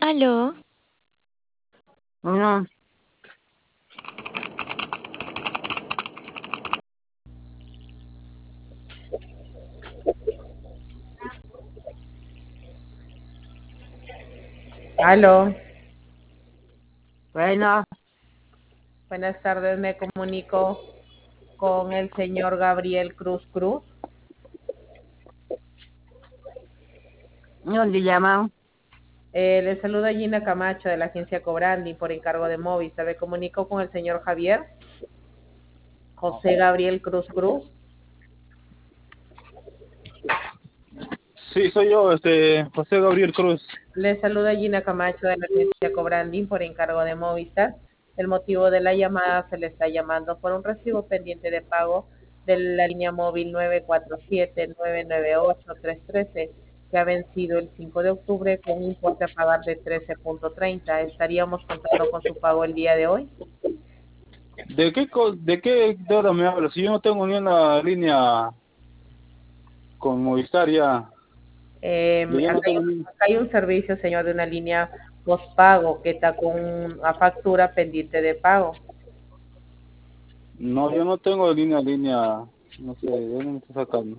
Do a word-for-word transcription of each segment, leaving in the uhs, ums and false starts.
Aló, No, Aló, bueno, buenas tardes, me comunico con el señor Gabriel Cruz Cruz. ¿dónde llaman? Eh, le saluda Gina Camacho de la agencia Cobrandi por encargo de Movistar. Me comunico con el señor Javier José Gabriel Cruz Cruz. Sí, soy yo, este, José Gabriel Cruz. Le saluda Gina Camacho de la agencia Cobrandi por encargo de Movistar. El motivo de la llamada se le está llamando por un recibo pendiente de pago de la línea móvil nueve cuatro siete, nueve nueve ocho, tres uno tres que ha vencido el cinco de octubre con un importe a pagar de trece punto treinta. ¿Estaríamos contando con su pago el día de hoy? ¿De qué, co- de qué deuda me hablas? Si yo no tengo ni una línea con Movistar ya. Eh, Yo ya acá, no hay tengo un, ni... acá hay un servicio, señor, de una línea postpago que está con una factura pendiente de pago. No, yo no tengo línea, línea, no sé, ¿de dónde me está sacando?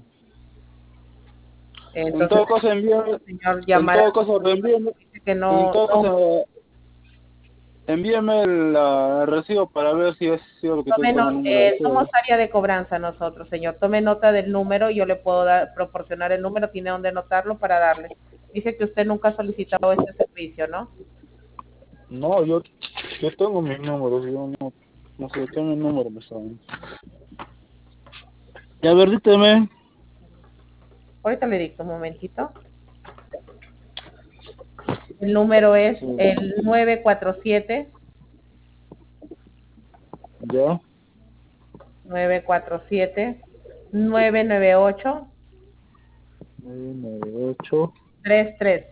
En Entonces, todo caso, envíame, señor, en llamar todo a caso, reenvíame, dice que en no, todo no, caso, envíame el, ah, el recibo para ver si es cierto que tome tengo no- el número de eh, somos ustedes. área de cobranza nosotros, señor. Tome nota del número, yo le puedo dar, proporcionar el número, tiene donde anotarlo para darle. Dice que usted nunca ha solicitado este servicio, ¿no? No, yo, yo tengo mis números, yo no, no sé, tengo el número, me saben. Ya, a ver, díteme. Ahorita le dicto un momentito. El número es Sí, el nueve cuatro siete, ya. nueve cuatro siete, nueve nueve ocho, nueve nueve ocho. tres tres.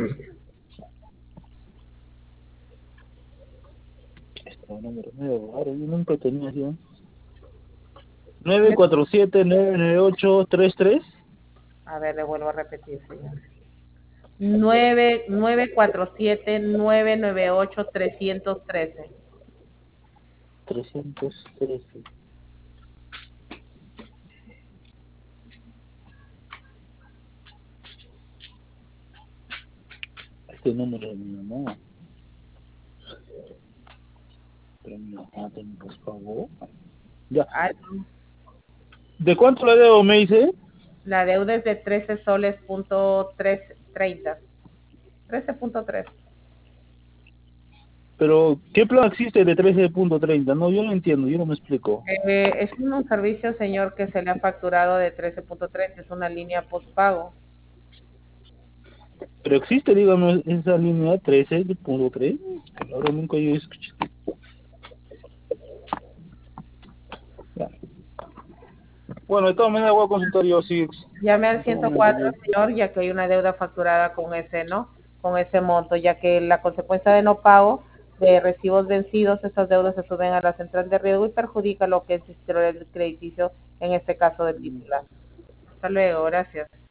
Este número es medio raro, yo nunca tenía así. ¿Eh? nueve cuatro siete, nueve nueve ocho, tres tres. A ver, le vuelvo a repetir, señor. nueve nueve cuatro siete, nueve nueve ocho, tres uno tres. trescientos trece. Este número de mi mamá. Pero mi mamá tengo, por favor. Ya. Ah, ¿De cuánto le debo, me dice? la deuda es de trece soles punto tres treinta. trece punto tres. Pero, ¿qué plan existe de trece punto treinta? No, yo no entiendo, yo no me explico. Eh, es un servicio, señor, que se le ha facturado de trece punto treinta. Es una línea postpago. Pero existe, dígame, esa línea trece punto tres. Ahora nunca yo escuché. Ya. Bueno, de todas maneras voy a consultar yo si... Llame al En todo momento, ciento cuatro, yo- señor, ya que hay una deuda facturada con ese, ¿no? Con ese monto, ya que la consecuencia de no pago de recibos vencidos, esas deudas se suben a la central de riesgo y perjudica lo que es el historial crediticio, en este caso del titular. Hasta luego, gracias.